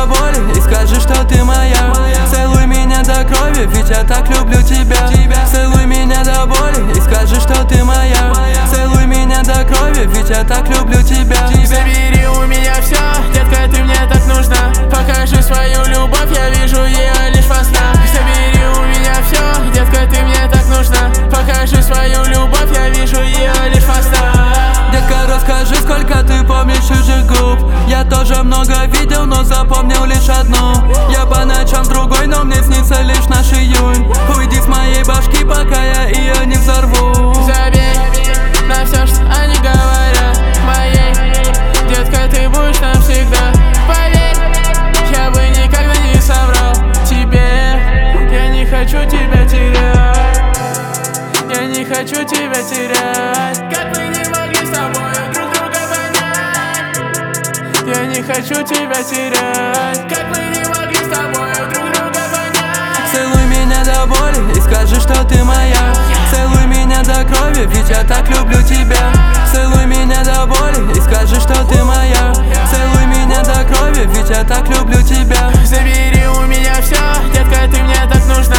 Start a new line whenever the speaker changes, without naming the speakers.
до боли и скажи, что ты моя. Целуй меня до крови, ведь я так люблю тебя. Целуй меня до боли и скажи, что ты моя. Целуй меня до крови, ведь я так люблю тебя.
Забери у меня все, детка, ты мне так нужна. Покажи свою любовь, я вижу ее лишь во снах. Забери у меня все, детка, ты мне так нужна. Покажи свою любовь, я вижу ее лишь во снах.
Детка, расскажи, сколько ты помнишь чужих губ. Я тоже много видел, но запомнил лишь одну. Я по ночам другой, но мне снится лишь наш июнь. Уйди с моей башки, пока я ее не взорву.
Забей на все, что они говорят. Моей, детка, ты будешь навсегда. Поверь, я бы никогда не соврал тебе. Я не хочу тебя терять. Я не хочу тебя терять. Как мы не могли с тобой друг друга понять. Я не хочу тебя терять. Как мы не могли с тобой друг друга понять.
Целуй меня до боли и скажи, что ты моя. Целуй меня до крови, ведь я так люблю тебя. Целуй меня до боли и скажи, что ты моя. Целуй меня до крови, ведь я так люблю тебя.
Забери у меня все, детка, ты мне так нужна.